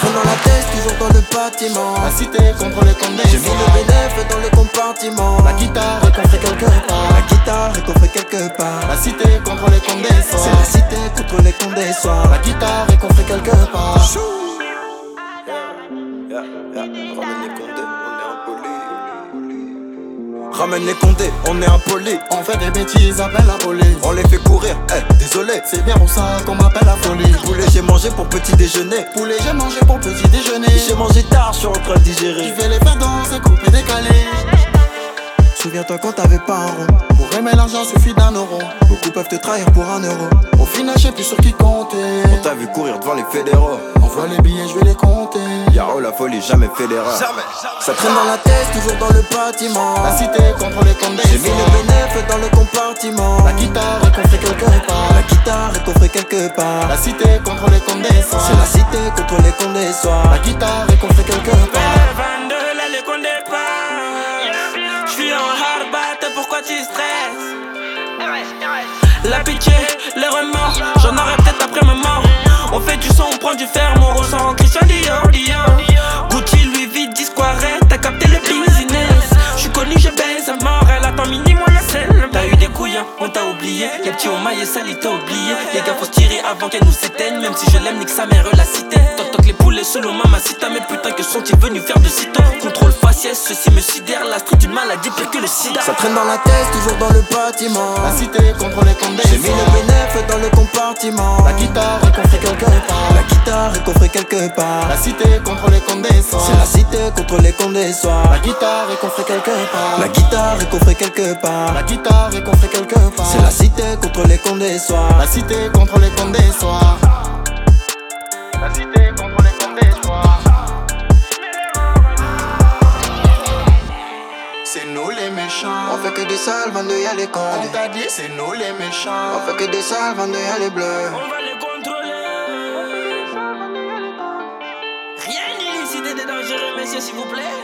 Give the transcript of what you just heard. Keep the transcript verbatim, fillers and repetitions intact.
traîne dans la tête, toujours dans le bâtiment. La cité contre les condés. J'ai mis le bénéfice dans le compartiment. La guitare est contre quelque part. La guitare est contre quelque part. La cité contre les condés. C'est la cité contre les condés soirs. La guitare est contre quelque part. Yeah, yeah, yeah. Ramène les condés, on est impoli. Ramène les condés, on est impoli. On fait des bêtises, appelle la police. On les fait courir, eh, désolé. C'est bien pour ça qu'on m'appelle la folie. Poulet j'ai mangé pour petit déjeuner. Poulet j'ai mangé pour petit déjeuner. J'ai mangé tard, je suis en train de digérer. Tu fais les faire danser, couper, décaler. Souviens-toi quand t'avais pas un rond. Pour aimer l'argent suffit d'un euro. Beaucoup peuvent te trahir pour un euro. Au final je sais plus sur qui compter. On t'a vu courir devant les fédéraux. Envoie les billets, je vais les compter. Yaro la folie, jamais fait d'erreur. Jamais. Ça traîne dans la tête, toujours dans le bâtiment. La cité contre les condés. J'ai mis le bénéfice dans le compartiment. La guitare est contre quelque part. La guitare est coffrée quelque part. La cité contre les condés. C'est la cité contre les condés soirs. La guitare est contre quelque part. vingt-deux, là les condés pas. J'suis en hard bat, pourquoi tu stresses? La pitié, les remords, j'en aurai peut-être après ma mort. On fait du son, on prend du ferme, on ressent Christian Dior, Dior. Gucci, Louis V, disquarette, t'as capté le business. J'suis connu, je baise à mort, elle attend mini-moi la selle. T'as eu des couillons, on t'a oublié. Les petits ont maillé sale, ils t'ont oublié. Les gars, faut se tirer avant qu'elle nous s'éteigne. Même si je l'aime, nique sa mère, la cité. Toc toc les poulets solo, mamacita. Mais putain, que sont-ils venus faire de sitôt? Contrôle faciès, ceci me sidère. La street, une maladie pire que le sida. Ça traîne dans la tête, toujours dans le bâtiment. La cité contre les condés. J'ai mis le bénéfice dans le compartiment. La guitare est contre quelque part. La guitare est coffrée quelque part. La cité contre les condés. C'est la cité contre les condés soirs. La guitare est contre quelque part. La guitare est coffrée quelque part. La guitare est contre quelque part. C'est la cité contre les condés soirs. La cité contre les condés soirs. La cité contre les condés soirs. C'est nous les méchants. On fait que des salles, vingt-deux y'a les On condés. t'a dit c'est nous les méchants. On fait que des salles, vingt-deux y'a les bleus. On va les contrôler. Rien d'illicite et de dangereux, messieurs, s'il vous plaît.